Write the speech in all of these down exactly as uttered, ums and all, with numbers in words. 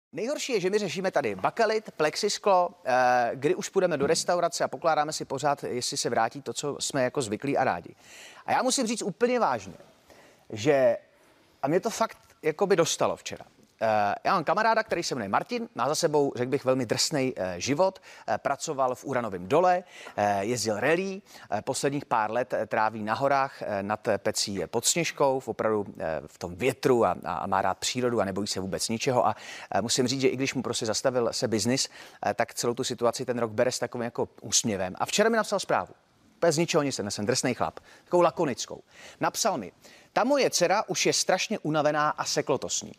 Nejhorší je, že my řešíme tady bakalit, plexisklo, kdy už půjdeme do restaurace a pokládáme si pořád, jestli se vrátí to, co jsme jako zvyklí a rádi. A já musím říct úplně vážně, že, a mě to fakt jako by dostalo včera. Já mám kamaráda, který se jmenuje Martin, má za sebou, řekl bych, velmi drsný život, pracoval v uranovém dole, jezdil rally, posledních pár let tráví na horách nad Pecí pod Sněžkou, v opravdu v tom větru a, a má rád přírodu a nebojí se vůbec ničeho a musím říct, že i když mu prostě zastavil se biznis, tak celou tu situaci ten rok bere s takovým jako úsměvem. A včera mi napsal zprávu. Bez ničeho nic, jsem drsnej chlap, takovou lakonickou. Napsal mi, ta moje dcera už je strašně unavená a seklotosní.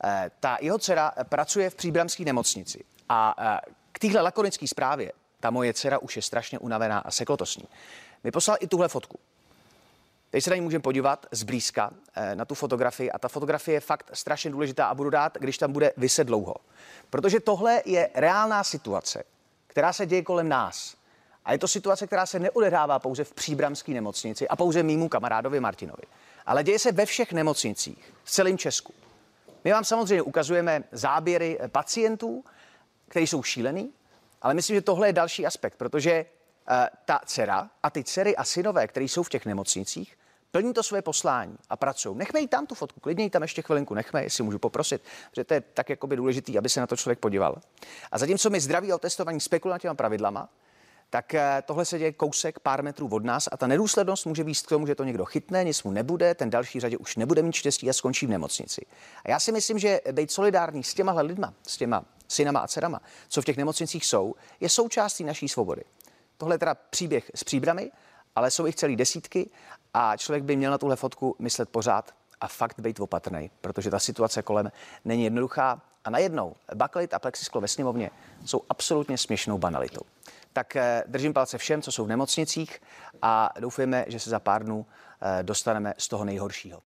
Ta jeho dcera pracuje v příbramské nemocnici a k téhle lakonické zprávě ta moje dcera už je strašně unavená a seklotosní. Mi poslal i tuhle fotku. Teď se na ní můžeme podívat zblízka na tu fotografii a ta fotografie je fakt strašně důležitá a budu rád, když tam bude viset dlouho. Protože tohle je reálná situace, která se děje kolem nás. A je to situace, která se neodehrává pouze v příbramské nemocnici a pouze mýmu kamarádovi Martinovi, ale děje se ve všech nemocnicích v celém Česku. My vám samozřejmě ukazujeme záběry pacientů, kteří jsou šílený, ale myslím, že tohle je další aspekt, protože uh, ta dcera a ty dcery a synové, kteří jsou v těch nemocnicích, plní to své poslání a pracují. Nechme jí tam tu fotku, klidně jí tam ještě chvilinku nechme, jestli můžu poprosit, že to je tak jakoby důležitý, aby se na to člověk podíval. A zatímco my zdraví a otestovaní spekulativníma pravidlama, tak tohle se děje kousek pár metrů od nás a ta nedůslednost může vést k tomu, že to někdo chytne, nic mu nebude, ten další řadě už nebude mít štěstí a skončí v nemocnici. A já si myslím, že být solidární s těmahle lidma, s těma synama a dcerama, co v těch nemocnicích jsou, je součástí naší svobody. Tohle je teda příběh s Příbrami, ale jsou jich celý desítky a člověk by měl na tuhle fotku myslet pořád a fakt být opatrný, protože ta situace kolem není jednoduchá a najednou bakalit a plexisklo ve sněmovně jsou absolutně směšnou banalitou. Tak držím palce všem, co jsou v nemocnicích a doufujeme, že se za pár dnů dostaneme z toho nejhoršího.